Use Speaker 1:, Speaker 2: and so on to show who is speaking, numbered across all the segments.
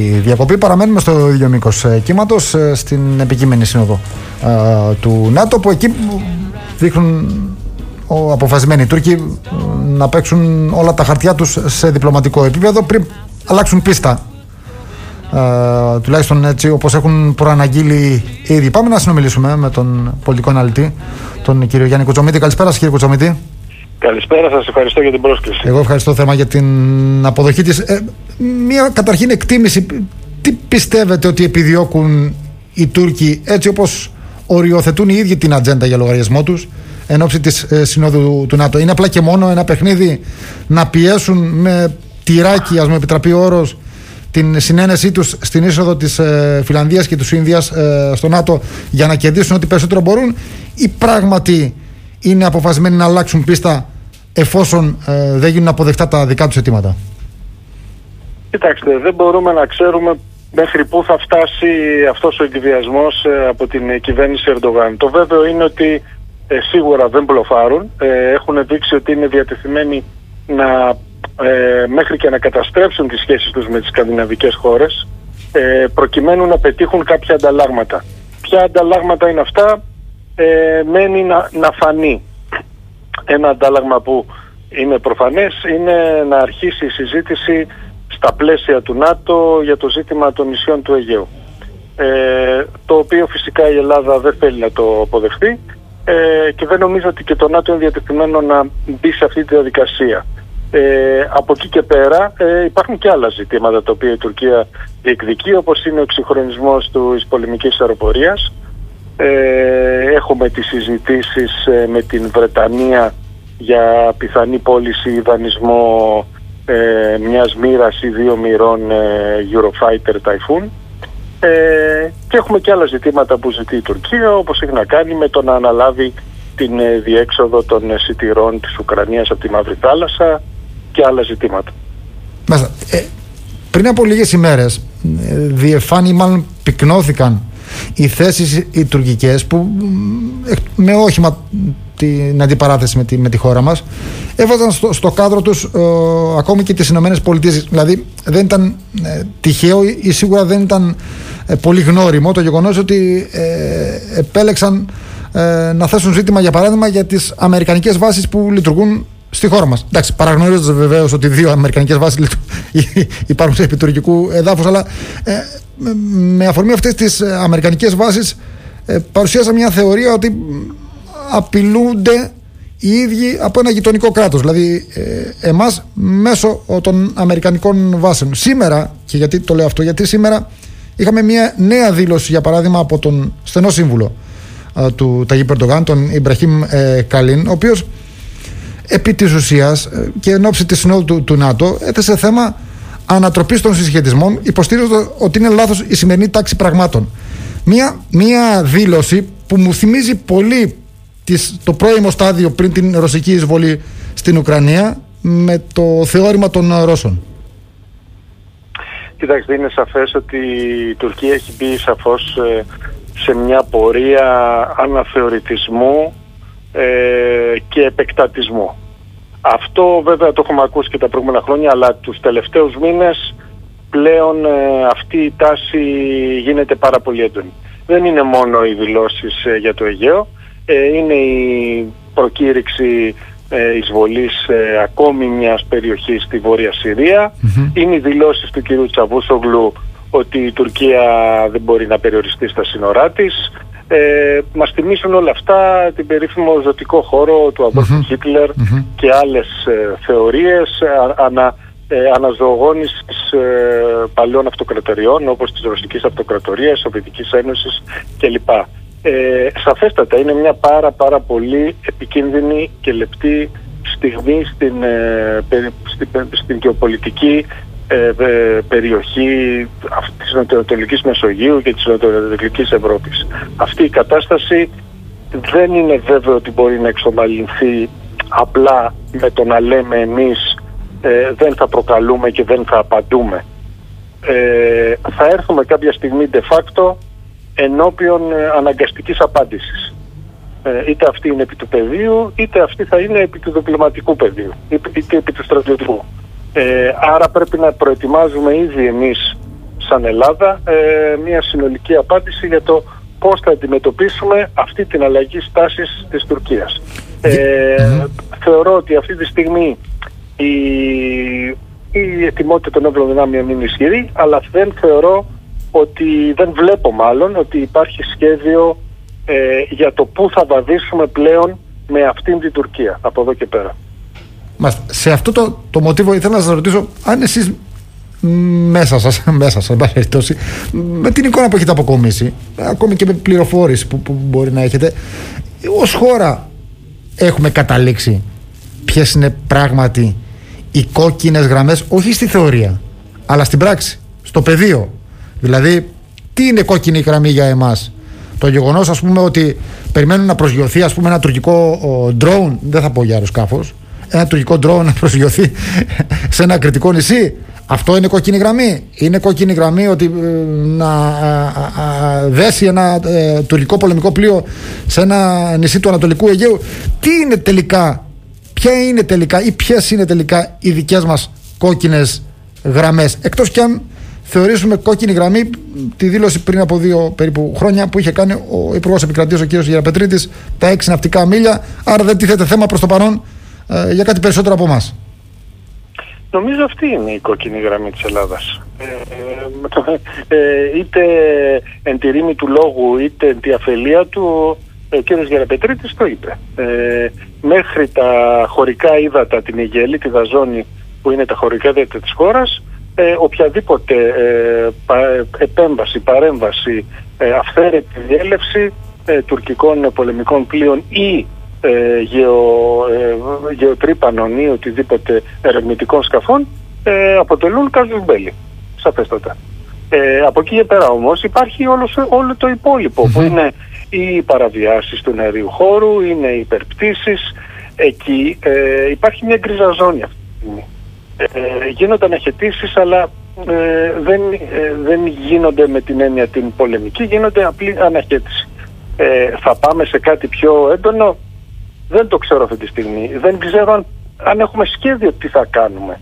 Speaker 1: Η διακοπή, παραμένουμε στο ίδιο μήκος κύματος, στην επικείμενη σύνοδο του ΝΑΤΟ, που εκεί δείχνουν αποφασισμένοι οι Τούρκοι να παίξουν όλα τα χαρτιά τους σε διπλωματικό επίπεδο πριν αλλάξουν πίστα, τουλάχιστον έτσι όπως έχουν προαναγγείλει ήδη. Πάμε να συνομιλήσουμε με τον πολιτικό αναλυτή, τον κύριο Γιάννη Κουτσομίτη. Καλησπέρα σας, κύριε Κουτσομίτη.
Speaker 2: Καλησπέρα, σας ευχαριστώ για την πρόσκληση.
Speaker 1: Εγώ ευχαριστώ θερμά για την αποδοχή της. Μία καταρχήν εκτίμηση, τι πιστεύετε ότι επιδιώκουν οι Τούρκοι, έτσι όπως οριοθετούν οι ίδιοι την ατζέντα για λογαριασμό τους εν ώψη της συνόδου του ΝΑΤΟ? Είναι απλά και μόνο ένα παιχνίδι να πιέσουν με τυράκι, ας μου επιτραπεί ο όρος, την συνένεσή τους στην είσοδο της Φιλανδίας και της Ινδίας στο ΝΑΤΟ για να κερδίσουν ό,τι περισσότερο μπορούν, ή πράγματι είναι αποφασισμένοι να αλλάξουν πίστα εφόσον δεν γίνουν αποδεκτά τα δικά τους αιτήματα?
Speaker 2: Κοιτάξτε, δεν μπορούμε να ξέρουμε μέχρι πού θα φτάσει αυτός ο εκβιασμός από την κυβέρνηση Ερντογάν. Το βέβαιο είναι ότι σίγουρα δεν μπλοφάρουν. Έχουν δείξει ότι είναι διατεθειμένοι να μέχρι και να καταστρέψουν τις σχέσεις τους με τις σκανδιναβικές χώρες, προκειμένου να πετύχουν κάποια ανταλλάγματα. Ποια ανταλλάγματα είναι αυτά? Μένει να φανεί. Ένα αντάλλαγμα που είναι προφανές είναι να αρχίσει η συζήτηση στα πλαίσια του ΝΑΤΟ για το ζήτημα των νησιών του Αιγαίου, το οποίο φυσικά η Ελλάδα δεν θέλει να το αποδεχθεί, και δεν νομίζω ότι και το ΝΑΤΟ είναι διατεθειμένο να μπει σε αυτή τη διαδικασία. Από εκεί και πέρα υπάρχουν και άλλα ζητήματα τα οποία η Τουρκία διεκδικεί, όπως είναι ο εξυγχρονισμός της πολεμικής αεροπορίας. Έχουμε τις συζητήσεις με την Βρετανία για πιθανή πώληση ή δανεισμό μιας μοίρας ή δύο μοιρών Eurofighter Typhoon, και έχουμε και άλλα ζητήματα που ζητεί η Τουρκία, όπως έχει να κάνει με το να αναλάβει την διέξοδο των σιτηρών της Ουκρανίας από τη Μαύρη Θάλασσα και άλλα ζητήματα.
Speaker 1: Πριν από λίγες ημέρες διεφάνει, μάλλον πυκνώθηκαν οι θέσεις οι τουρκικές που με όχημα την αντιπαράθεση με τη χώρα μας έβαζαν στο κάδρο τους ακόμη και τις Ηνωμένες Πολιτείες. Δηλαδή δεν ήταν τυχαίο ή σίγουρα δεν ήταν πολύ γνώριμο το γεγονός ότι επέλεξαν να θέσουν ζήτημα, για παράδειγμα, για τις αμερικανικές βάσεις που λειτουργούν στη χώρα μας. Εντάξει, παραγνωρίζοντας βεβαίως ότι 2 αμερικανικές βάσεις υπάρχουν σε επιτουρκικού εδάφους, αλλά με αφορμή αυτές τις αμερικανικές βάσεις παρουσίασα μια θεωρία ότι απειλούνται οι ίδιοι από ένα γειτονικό κράτος, δηλαδή εμάς μέσω των αμερικανικών βάσεων. Σήμερα, και γιατί το λέω αυτό, γιατί σήμερα είχαμε μια νέα δήλωση, για παράδειγμα, από τον στενό σύμβουλο του Ταγίπ Ερντογάν, τον Ιμπραχήμ Καλίν, ο οποίος επί της ουσίας και εν ώψη της συνόδου του ΝΑΤΟ έθεσε θέμα ανατροπής των συσχετισμών, υποστήριζοντας ότι είναι λάθος η σημερινή τάξη πραγμάτων. Μια δήλωση που μου θυμίζει πολύ το πρώιμο στάδιο πριν την ρωσική εισβολή στην Ουκρανία με το θεώρημα των Ρώσων.
Speaker 2: Κοιτάξτε, είναι σαφές ότι η Τουρκία έχει μπει σαφώς σε μια πορεία αναθεωρητισμού και επεκτατισμού. Αυτό βέβαια το έχουμε ακούσει και τα προηγούμενα χρόνια, αλλά τους τελευταίους μήνες πλέον αυτή η τάση γίνεται πάρα πολύ έντονη. Δεν είναι μόνο οι δηλώσεις για το Αιγαίο, είναι η προκήρυξη εισβολής ακόμη μιας περιοχής στη Βόρεια Συρία, είναι οι δηλώσεις του κυρίου Τσαβούσογλου ότι η Τουρκία δεν μπορεί να περιοριστεί στα σύνορά της. Μας θυμίσουν όλα αυτά την περίφημο ζωτικό χώρο του Αδόλφου Χίτλερ και άλλες θεωρίες αναζωογόνησης παλαιών αυτοκρατοριών, όπως της Ρωσικής Αυτοκρατορίας, Σοβιετικής Ένωσης κλπ. Σαφέστατα είναι μια πάρα πολύ επικίνδυνη και λεπτή στιγμή στην γεωπολιτική περιοχή της Νοτιοανατολικής Μεσογείου και της Νοτιοανατολικής Ευρώπης. Αυτή η κατάσταση δεν είναι βέβαιο ότι μπορεί να εξομαλυνθεί απλά με το να λέμε εμείς δεν θα προκαλούμε και δεν θα απαντούμε. Θα έρθουμε κάποια στιγμή de facto ενώπιον αναγκαστικής απάντησης. Είτε αυτή είναι επί του πεδίου, είτε αυτή θα είναι επί του διπλωματικού πεδίου, είτε επί του στρατιωτικού. Άρα πρέπει να προετοιμάζουμε ήδη εμείς σαν Ελλάδα μια συνολική απάντηση για το πώς θα αντιμετωπίσουμε αυτή την αλλαγή στάσης της Τουρκίας. Θεωρώ ότι αυτή τη στιγμή η ετοιμότητα των όπλων δυνάμεων είναι ισχυρή, αλλά δεν βλέπω μάλλον ότι υπάρχει σχέδιο για το πού θα βαδίσουμε πλέον με αυτήν την Τουρκία από εδώ και πέρα.
Speaker 1: Σε αυτό το μοτίβο ήθελα να σας ρωτήσω αν εσείς μέσα σας, εν πάση περιπτώσει, με την εικόνα που έχετε αποκομίσει, ακόμη και με πληροφόρηση που μπορεί να έχετε, ως χώρα έχουμε καταλήξει ποιες είναι πράγματι οι κόκκινες γραμμές, όχι στη θεωρία αλλά στην πράξη, στο πεδίο. Δηλαδή, τι είναι κόκκινη γραμμή για εμάς? Το γεγονός, ας πούμε, ότι περιμένουν να προσγειωθεί, ας πούμε, ένα τουρκικό drone, δεν θα πω για αεροσκάφος, ένα τουρκικό drone να προσγειωθεί σε ένα κρητικό νησί. Αυτό είναι κόκκινη γραμμή? Είναι κόκκινη γραμμή ότι να δέσει ένα τουρκικό πολεμικό πλοίο σε ένα νησί του Ανατολικού Αιγαίου? Τι είναι τελικά, ποια είναι τελικά ή ποιες είναι τελικά οι δικές μας κόκκινες γραμμές? Εκτός κι αν θεωρήσουμε κόκκινη γραμμή τη δήλωση πριν από 2 περίπου χρόνια που είχε κάνει ο Υπουργός Επικρατείας, ο κ. Γεραπετρίτης, τα 6 ναυτικά μίλια. Άρα δεν τίθεται θέμα προς το παρόν για κάτι περισσότερο από εμάς.
Speaker 2: Νομίζω αυτή είναι η κόκκινη γραμμή της Ελλάδας. Είτε εν τη ρήμη του λόγου, είτε εν τη αφελία του, ο κ. Γεραπετρίτης το είπε. Μέχρι τα χωρικά ύδατα, την Αιγαιλή, τη Δαζόνη, που είναι τα χωρικά ύδατα της χώρας, οποιαδήποτε επέμβαση, παρέμβαση, αυθαίρετη διέλευση τουρκικών πολεμικών πλοίων ή γεωτρύπανων ή οτιδήποτε ερευνητικών σκαφών αποτελούν κάζους μπέλι, σαφέστατα. Από εκεί και πέρα όμως υπάρχει όλο το υπόλοιπο που είναι οι παραβιάσεις του αερίου χώρου, είναι οι υπερπτήσεις. Εκεί υπάρχει μια γκρίζα ζώνη αυτή τη στιγμή. Γίνονται αναχαιτήσεις, αλλά δεν γίνονται με την έννοια την πολεμική, γίνονται απλή αναχαίτηση. Θα πάμε σε κάτι πιο έντονο? Δεν το ξέρω αυτή τη στιγμή. Δεν ξέρω αν έχουμε σχέδιο τι θα κάνουμε.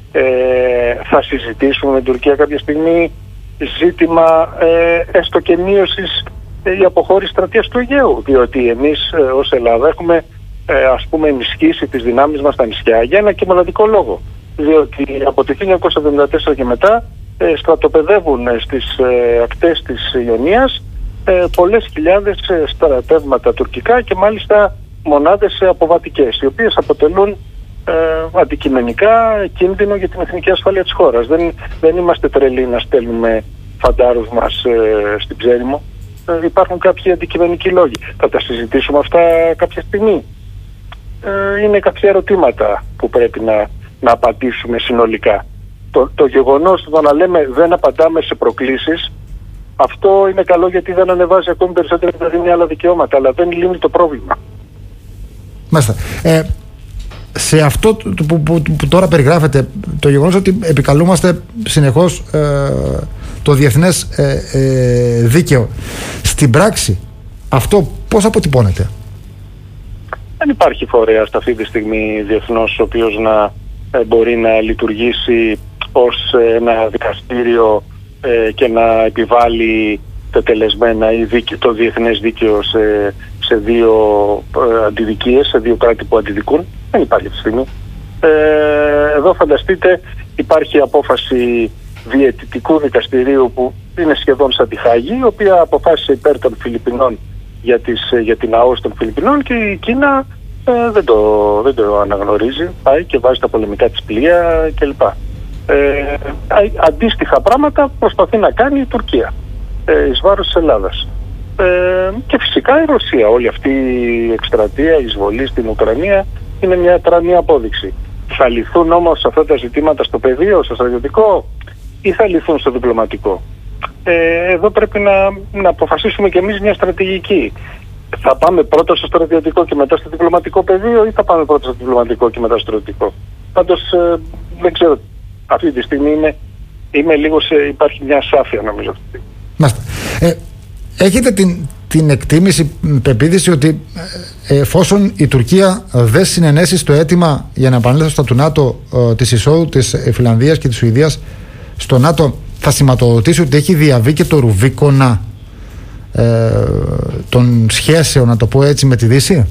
Speaker 2: Θα συζητήσουμε με την Τουρκία κάποια στιγμή ζήτημα έστω και μείωσης ή αποχώρησης στρατείας του Αιγαίου, διότι εμείς ως Ελλάδα έχουμε ας πούμε ενισχύσει τις δυνάμεις μας στα νησιά για ένα και μοναδικό λόγο. Διότι από το 1974 και μετά στρατοπεδεύουν στις ακτές της Ιωνίας πολλές χιλιάδες στρατεύματα τουρκικά και μάλιστα μονάδες αποβατικές, οι οποίες αποτελούν αντικειμενικά κίνδυνο για την εθνική ασφάλεια της χώρας. Δεν είμαστε τρελοί να στέλνουμε φαντάρους μας στην Ψέριμο. Υπάρχουν κάποιοι αντικειμενικοί λόγοι. Θα τα συζητήσουμε αυτά κάποια στιγμή. Είναι κάποια ερωτήματα που πρέπει να απαντήσουμε συνολικά. Το γεγονός το να λέμε δεν απαντάμε σε προκλήσεις, αυτό είναι καλό γιατί δεν ανεβάζει ακόμη περισσότερα και θα δίνει άλλα δικαιώματα, αλλά δεν λύνει το πρόβλημα. Μάλιστα.
Speaker 1: Σε αυτό που τώρα περιγράφεται, το γεγονός ότι επικαλούμαστε συνεχώς το διεθνές δίκαιο, στην πράξη αυτό πώς αποτυπώνεται?
Speaker 2: Δεν υπάρχει φορέας αυτή τη στιγμή διεθνώς ο οποίος να μπορεί να λειτουργήσει ως ένα δικαστήριο και να επιβάλλει τελεσμένα ή το διεθνές δίκαιο σε δύο αντιδικίες, σε δύο κράτη που αντιδικούν. Δεν υπάρχει αυτή τη στιγμή. Εδώ φανταστείτε υπάρχει απόφαση διαιτητικού δικαστηρίου που είναι σχεδόν σαν τη Χάγη, η οποία αποφάσισε υπέρ των Φιλιππινών για την ΑΟΣ των Φιλιππινών και η Κίνα δεν το αναγνωρίζει, πάει και βάζει τα πολεμικά της πλοία κλπ. Αντίστοιχα πράγματα προσπαθεί να κάνει η Τουρκία εις βάρος της Ελλάδας. Και φυσικά η Ρωσία, όλη αυτή η εκστρατεία, η εισβολή στην Ουκρανία είναι μια τρανή απόδειξη. Θα λυθούν όμως αυτά τα ζητήματα στο πεδίο, στο στρατιωτικό, ή θα λυθούν στο διπλωματικό? Εδώ πρέπει να αποφασίσουμε κι εμείς μια στρατηγική. Θα πάμε πρώτα στο στρατιωτικό και μετά στο διπλωματικό πεδίο, ή θα πάμε πρώτα στο διπλωματικό και μετά στο στρατιωτικό? Πάντως δεν ξέρω. Αυτή τη στιγμή είμαι λίγο υπάρχει μια ασάφεια νομίζω.
Speaker 1: Έχετε την εκτίμηση, πεποίθηση ότι εφόσον η Τουρκία δεν συνενέσει στο αίτημα για να επανέλθει στα του ΝΑΤΟ της εισόδου της Φιλανδίας και της Σουηδίας στο ΝΑΤΟ, θα σηματοδοτήσει ότι έχει διαβεί και το ρουβίκονα των σχέσεων, να το πω έτσι, με τη Δύση?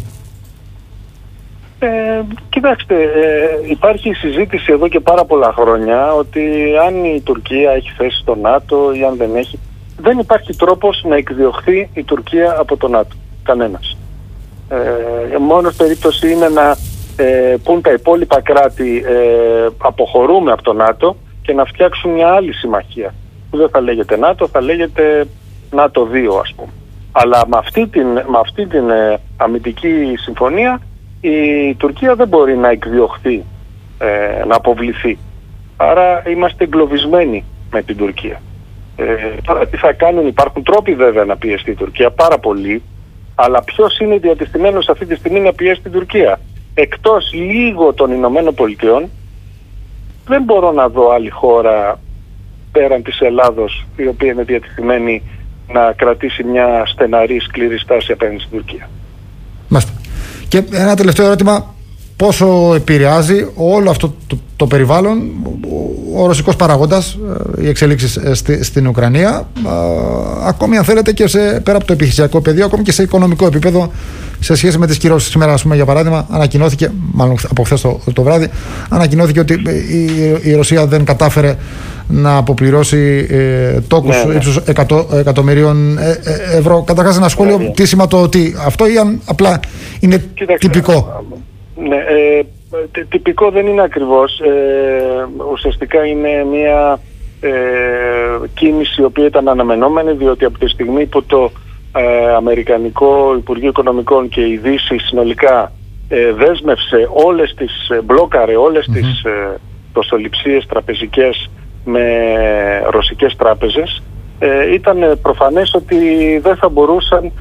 Speaker 2: Κοιτάξτε, υπάρχει συζήτηση εδώ και πάρα πολλά χρόνια ότι αν η Τουρκία έχει θέση στο ΝΑΤΟ ή αν δεν έχει, δεν υπάρχει τρόπος να εκδιωχθεί η Τουρκία από το ΝΑΤΟ. Κανένας. Μόνος περίπτωση είναι να πούν τα υπόλοιπα κράτη αποχωρούμε από το ΝΑΤΟ και να φτιάξουν μια άλλη συμμαχία που δεν θα λέγεται ΝΑΤΟ, θα λέγεται ΝΑΤΟ 2, ας πούμε. Αλλά με αυτή την αμυντική συμφωνία η Τουρκία δεν μπορεί να εκδιωχθεί, να αποβληθεί. Άρα είμαστε εγκλωβισμένοι με την Τουρκία. Τώρα τι θα κάνουν? Υπάρχουν τρόποι βέβαια να πιεστεί η Τουρκία, πάρα πολύ, αλλά ποιος είναι διατεθειμένος αυτή τη στιγμή να πιέσει την Τουρκία? Εκτός λίγο των Ηνωμένων Πολιτειών, δεν μπορώ να δω άλλη χώρα πέραν της Ελλάδος η οποία είναι διατεθειμένη να κρατήσει μια στεναρή, σκληρή στάση απέναντι στην Τουρκία.
Speaker 1: Μάλιστα. Και ένα τελευταίο ερώτημα: πόσο επηρεάζει όλο αυτό το περιβάλλον ο ρωσικός παραγόντας, οι εξελίξεις στην Ουκρανία, ακόμη αν θέλετε και πέρα από το επιχειρησιακό πεδίο, ακόμη και σε οικονομικό επίπεδο, σε σχέση με τις κυρώσεις? Σήμερα, ας πούμε, για παράδειγμα, ανακοινώθηκε, μάλλον από χθες το βράδυ, ανακοινώθηκε ότι η Ρωσία δεν κατάφερε να αποπληρώσει τόκους ύψους 100 εκατομμυρίων ευρώ. Καταρχάς, ένα σχόλιο, τι σηματοδοτεί αυτό, ή αν απλά είναι τυπικό?
Speaker 2: Ναι, τυπικό δεν είναι ακριβώς. Ουσιαστικά είναι μια κίνηση η οποία ήταν αναμενόμενη, διότι από τη στιγμή που το Αμερικανικό Υπουργείο Οικονομικών και η Δύση συνολικά δέσμευσε μπλόκαρε όλες τις δοσοληψίες τραπεζικές με ρωσικές τράπεζες, ήταν προφανές ότι δεν θα μπορούσαν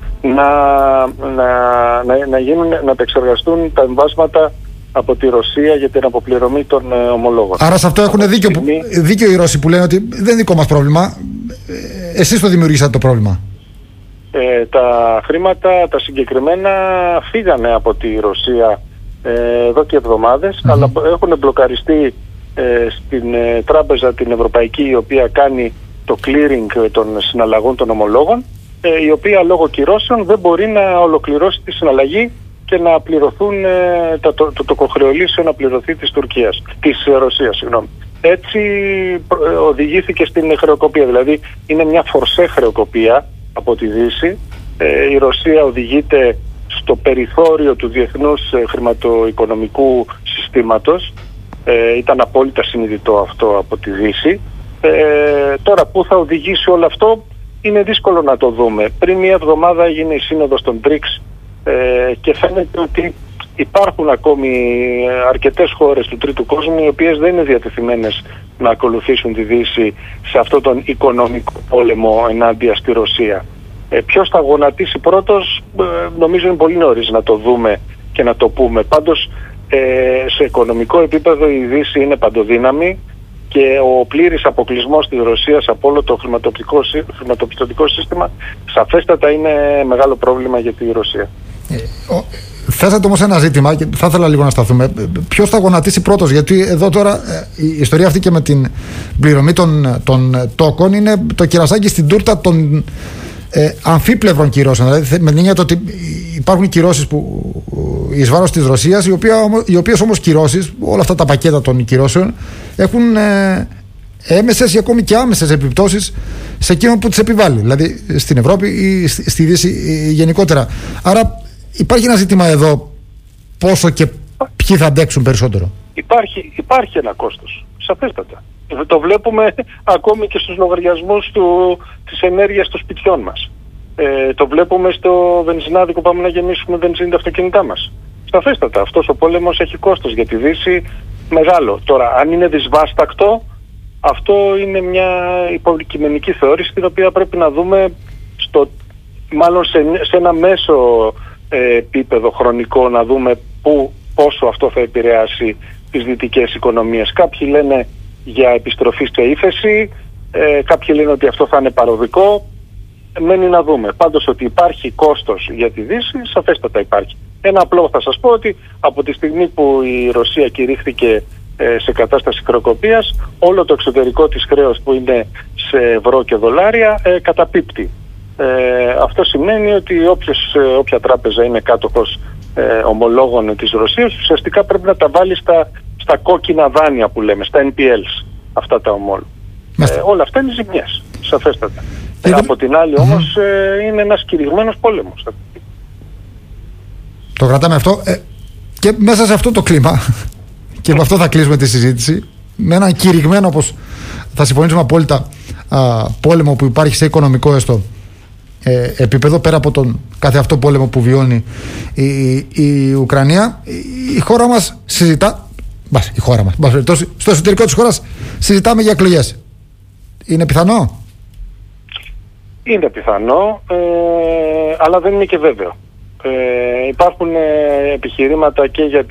Speaker 2: να επεξεργαστούν τα εμβάσματα από τη Ρωσία για την αποπληρωμή των ομολόγων.
Speaker 1: Άρα σε αυτό έχουν δίκιο οι Ρώσοι που λένε ότι δεν είναι δικό μας πρόβλημα, εσείς το δημιουργήσατε το πρόβλημα.
Speaker 2: Τα χρήματα, τα συγκεκριμένα, φύγανε από τη Ρωσία εδώ και εβδομάδες, αλλά έχουν μπλοκαριστεί στην τράπεζα την Ευρωπαϊκή, η οποία κάνει το clearing των συναλλαγών των ομολόγων, η οποία λόγω κυρώσεων δεν μπορεί να ολοκληρώσει τη συναλλαγή και να πληρωθούν το τοκοχρεωλήσιο να πληρωθεί της Ρωσίας, συγγνώμη. Έτσι οδηγήθηκε στην χρεοκοπία, δηλαδή είναι μια φορσέ χρεοκοπία από τη Δύση. Η Ρωσία οδηγείται στο περιθώριο του διεθνούς χρηματοοικονομικού συστήματος. Ήταν απόλυτα συνειδητό αυτό από τη Δύση. Τώρα πού θα οδηγήσει όλο αυτό είναι δύσκολο να το δούμε. Πριν μια εβδομάδα έγινε η σύνοδος των BRICS και φαίνεται ότι υπάρχουν ακόμη αρκετές χώρες του τρίτου κόσμου οι οποίες δεν είναι διατεθειμένες να ακολουθήσουν τη Δύση σε αυτόν τον οικονομικό πόλεμο ενάντια στη Ρωσία. Ποιος θα γονατίσει πρώτος, νομίζω είναι πολύ νωρίς να το δούμε και να το πούμε. Πάντως σε οικονομικό επίπεδο η Δύση είναι παντοδύναμη και ο πλήρης αποκλεισμός της Ρωσίας από όλο το χρηματοπιστωτικό σύστημα σαφέστατα είναι μεγάλο πρόβλημα για τη Ρωσία.
Speaker 1: Θέσατε όμως ένα ζήτημα και θα ήθελα λίγο να σταθούμε. Ποιος θα γονατίσει πρώτος? Γιατί εδώ τώρα η ιστορία αυτή και με την πληρωμή των τόκων είναι το κερασάκι στην τούρτα των αμφίπλευρων κυρώσεων. Δηλαδή με την έννοια ότι υπάρχουν κυρώσεις που εις βάρος της Ρωσίας, οι οποίες όμως κυρώσεις, όλα αυτά τα πακέτα των κυρώσεων, έχουν έμεσες ή ακόμη και άμεσες επιπτώσεις σε εκείνον που τις επιβάλλει, δηλαδή στην Ευρώπη ή στη Δύση γενικότερα. Άρα υπάρχει ένα ζήτημα εδώ, πόσο και ποιοι θα αντέξουν περισσότερο?
Speaker 2: Υπάρχει ένα κόστος, σαφέστατα. Το βλέπουμε ακόμη και στους λογαριασμούς της ενέργειας των σπιτιών μας. Το βλέπουμε στο βενζινάδικο που πάμε να γεμίσουμε βενζίνη τα αυτοκίνητά μας. Σαφέστατα, αυτός ο πόλεμος έχει κόστος για τη Δύση μεγάλο. Τώρα, αν είναι δυσβάστακτο, αυτό είναι μια υποκειμενική θεώρηση την οποία πρέπει να δούμε μάλλον σε ένα μέσο επίπεδο χρονικό, να δούμε πόσο αυτό θα επηρεάσει τις δυτικές οικονομίες. Κάποιοι λένε για επιστροφή σε ύφεση, κάποιοι λένε ότι αυτό θα είναι παροδικό. Μένει να δούμε. Πάντως ότι υπάρχει κόστος για τη Δύση, σαφέστατα υπάρχει. Ένα απλό θα σας πω, ότι από τη στιγμή που η Ρωσία κηρύχθηκε σε κατάσταση χρεοκοπίας, όλο το εξωτερικό της χρέος που είναι σε ευρώ και δολάρια καταπίπτει. Αυτό σημαίνει ότι όποια τράπεζα είναι κάτοχος ομολόγων της Ρωσίας ουσιαστικά πρέπει να τα βάλει στα κόκκινα δάνεια που λέμε, στα NPLs, αυτά τα ομόλογα. Όλα αυτά είναι ζημιές, σαφέστατα. Από την άλλη όμως είναι ένας κηρυγμένος πόλεμος.
Speaker 1: Το κρατάμε αυτό και μέσα σε αυτό το κλίμα και με αυτό θα κλείσουμε τη συζήτηση, με έναν κηρυγμένο, όπως θα συμφωνήσουμε απόλυτα, πόλεμο που υπάρχει σε οικονομικό έστω επίπεδο, πέρα από τον κάθε αυτό πόλεμο που βιώνει η Ουκρανία, η χώρα μας συζητά, στο εσωτερικό της χώρας συζητάμε για εκλογές. Είναι πιθανό?
Speaker 2: Είναι πιθανό, αλλά δεν είναι και βέβαιο. Υπάρχουν επιχειρήματα και για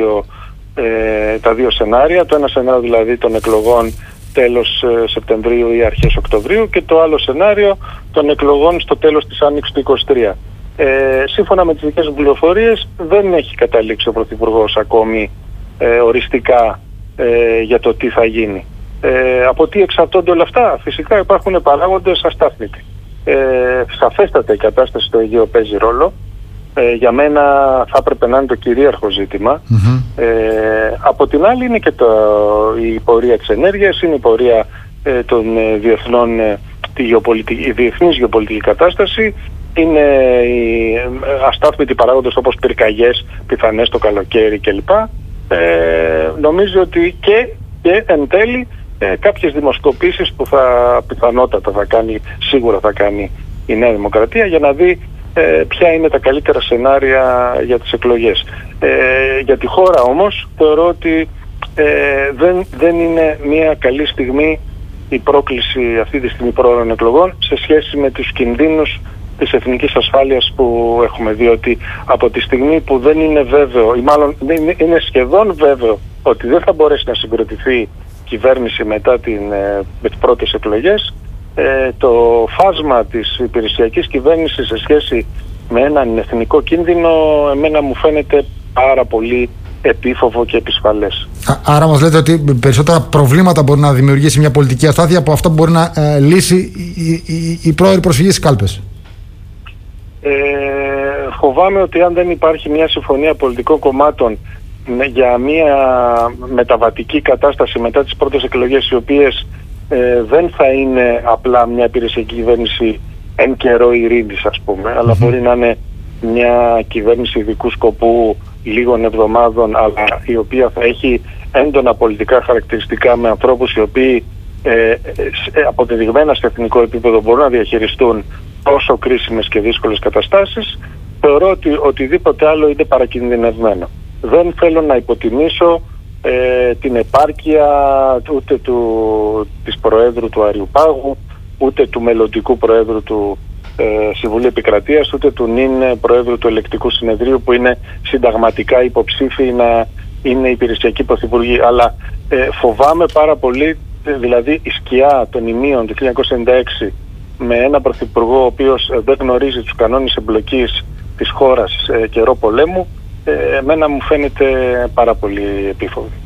Speaker 2: τα δύο σενάρια. Το ένα σενάριο δηλαδή των εκλογών τέλος Σεπτεμβρίου ή αρχές Οκτωβρίου, και το άλλο σενάριο των εκλογών στο τέλος της Άνοιξης του 2023. Σύμφωνα με τις δικές μου πληροφορίες δεν έχει καταλήξει ο Πρωθυπουργός ακόμη οριστικά για το τι θα γίνει. Από τι εξαρτώνται όλα αυτά? Φυσικά υπάρχουν παράγοντες αστάθμητοι. Σαφέστατα η κατάσταση στο Αιγαίο παίζει ρόλο. Για μένα θα έπρεπε να είναι το κυρίαρχο ζήτημα. Από την άλλη είναι και η πορεία της ενέργειας, είναι η πορεία των διεθνών, η διεθνής γεωπολιτική κατάσταση, είναι οι αστάθμητοι παράγοντες όπως πυρκαγιές πιθανές το καλοκαίρι κλπ. Νομίζω ότι και εν τέλει κάποιες δημοσκοπήσεις που πιθανότατα σίγουρα θα κάνει η Νέα Δημοκρατία για να δει ποια είναι τα καλύτερα σενάρια για τις εκλογές. Για τη χώρα όμως θεωρώ ότι δεν είναι μια καλή στιγμή η πρόκληση αυτή τη στιγμή πρόωρων εκλογών σε σχέση με τους κινδύνους της εθνικής ασφάλειας που έχουμε, διότι από τη στιγμή που δεν είναι βέβαιο, ή μάλλον είναι σχεδόν βέβαιο ότι δεν θα μπορέσει να συγκροτηθεί κυβέρνηση μετά με τις πρώτες εκλογές, το φάσμα της υπηρεσιακής κυβέρνησης σε σχέση με έναν εθνικό κίνδυνο εμένα μου φαίνεται πάρα πολύ επίφοβο και επισφαλές.
Speaker 1: Άρα μας λέτε ότι περισσότερα προβλήματα μπορεί να δημιουργήσει μια πολιτική αστάθεια από αυτά που μπορεί να λύσει η πρόωρη προσφυγή στις κάλπες.
Speaker 2: Φοβάμαι ότι αν δεν υπάρχει μια συμφωνία πολιτικών κομμάτων για μια μεταβατική κατάσταση μετά τις πρώτες εκλογές, οι οποίες δεν θα είναι απλά μια υπηρεσιακή κυβέρνηση εν καιρό ειρήνης ας πούμε, αλλά μπορεί να είναι μια κυβέρνηση ειδικού σκοπού λίγων εβδομάδων, αλλά η οποία θα έχει έντονα πολιτικά χαρακτηριστικά με ανθρώπους οι οποίοι αποδεδειγμένα σε εθνικό επίπεδο μπορούν να διαχειριστούν τόσο κρίσιμες και δύσκολες καταστάσεις. Θεωρώ ότι οτιδήποτε άλλο είναι παρακινδυνευμένο. Δεν θέλω να υποτιμήσω την επάρκεια ούτε της Προέδρου του Αριουπάγου, ούτε του μελλοντικού Προέδρου του Συμβουλίου Επικρατείας, ούτε του νυν Προέδρου του Ελεκτικού Συνεδρίου, που είναι συνταγματικά υποψήφιοι να είναι υπηρεσιακοί πρωθυπουργοί. Αλλά φοβάμαι πάρα πολύ, δηλαδή η σκιά των ημείων του 1996 με ένα πρωθυπουργό ο οποίος δεν γνωρίζει τους κανόνες εμπλοκής της χώρας σε καιρό πολέμου, εμένα μου φαίνεται πάρα πολύ επίφοβη.